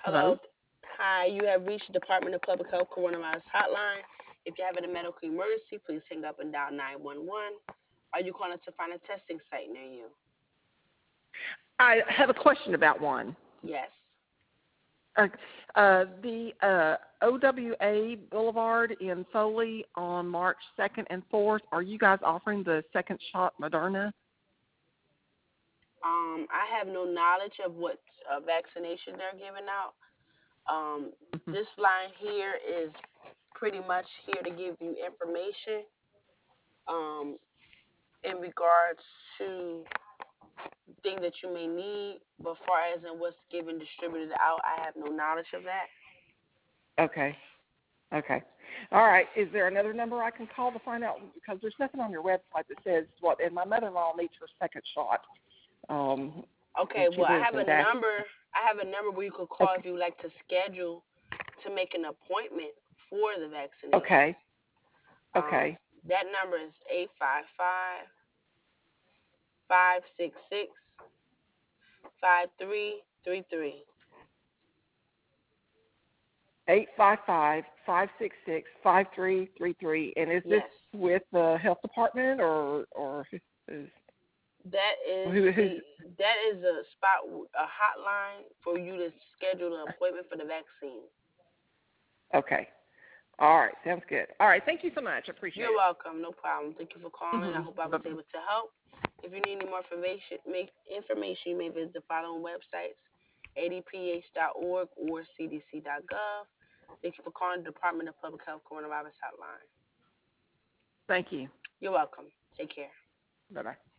Hello. Hello. Hi, you have reached the Department of Public Health Coronavirus Hotline. If you're having a medical emergency, please hang up and dial 911. Are you calling to find a testing site near you? I have a question about one. Yes. Uh, the OWA Boulevard in Foley on March 2nd and 4th, are you guys offering the second shot Moderna? I have no knowledge of what vaccination they're giving out. Um, Mhm. this line here is pretty much here to give you information um, in regards to things that you may need, but far as in what's given distributed out, I have no knowledge of that. Okay. Okay. All right. Is there another number I can call to find out? Because there's nothing on your website that says what. And my mother-in-law needs her second shot. Um, Okay, and she well, I lives have in a Dash. number. I have a number where you could call if Okay. you would like to schedule to make an appointment for the vaccination. Okay. Um, Okay. that number is 855-566-5333. 855-566-5333. And is this Yes, with the health department or who's that is who's the that is a spot, a hotline for you to schedule an appointment for the vaccine. okay? All right, sounds good. All right, thank you so much. I appreciate You're it. welcome. No problem. Thank you for calling. I hope I Mm-hmm. was able to help. If you need any more information, you may visit the following websites: adph.org or cdc.gov. Thank you for calling the Department of Public Health Coronavirus Hotline. Thank you. You're welcome. Take care. Bye bye.